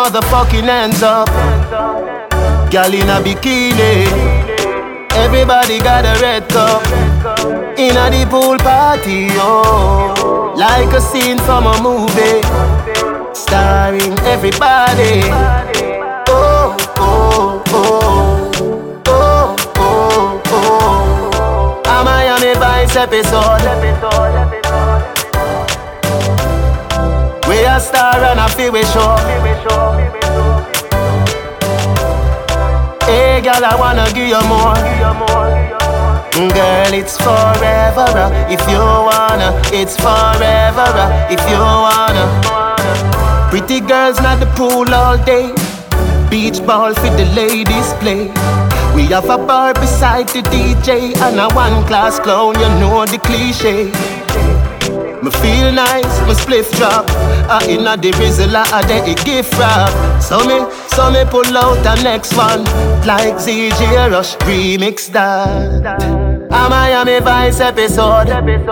motherfucking hands up. Girl in a bikini. Everybody got a red cup. In a the pool party, oh. Like a scene from a movie, starring everybody. Oh, oh, oh. Oh, oh, oh. A Miami Vice episode. We a star and a feel we show. Hey girl, I wanna give you more. Girl, it's forever, if you wanna. It's forever, if you wanna. Pretty girls not the pool all day. Beach ball for the ladies play. We have a bar beside the DJ and a one-class clown, you know the cliche. Me feel nice, me spliff drop. Inna the Rizla, the gift wrap. So me pull out the next one, like ZJ Rush remix that. A Miami Vice episode.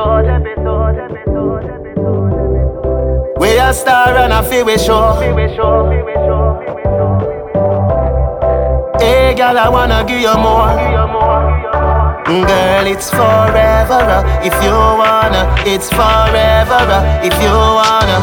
We a star and a feel we show. Hey girl, I wanna give you more. Girl, it's forever, if you wanna. It's forever, if you wanna.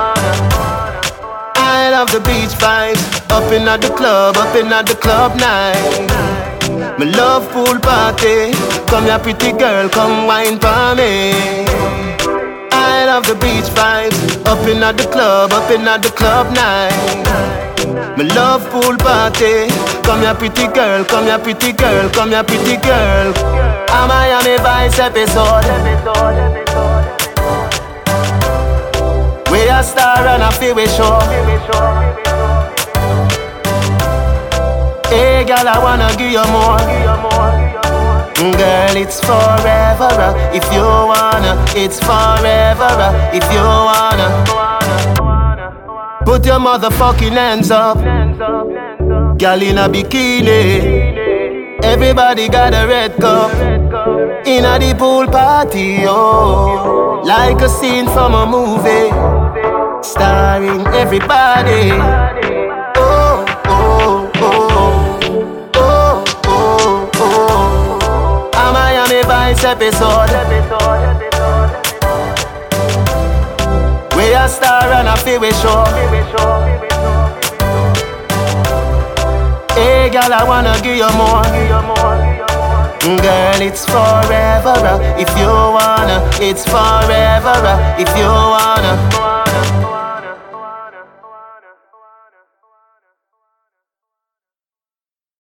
I love the beach vibes, up in at the club night. Me love pool party, come here pretty girl, come wine for me. I love the beach vibes, up in at the club night. Me love pool party, come here pretty girl, come here pretty girl, come here pretty girl. A Miami Vice episode. We a star and a feel we show. Hey girl, I wanna give you more. Girl, it's forever, if you wanna. It's forever, if you wanna. Put your motherfucking hands up. Girl in a bikini. Everybody got a red cup. In a the pool party, oh. Like a scene from a movie, starring everybody. Oh, oh, oh. Oh, oh, oh. A Miami Vice episode. We a star and a feel we show. Hey girl, I wanna give you more. Girl, it's forever, if you wanna. It's forever, if you wanna.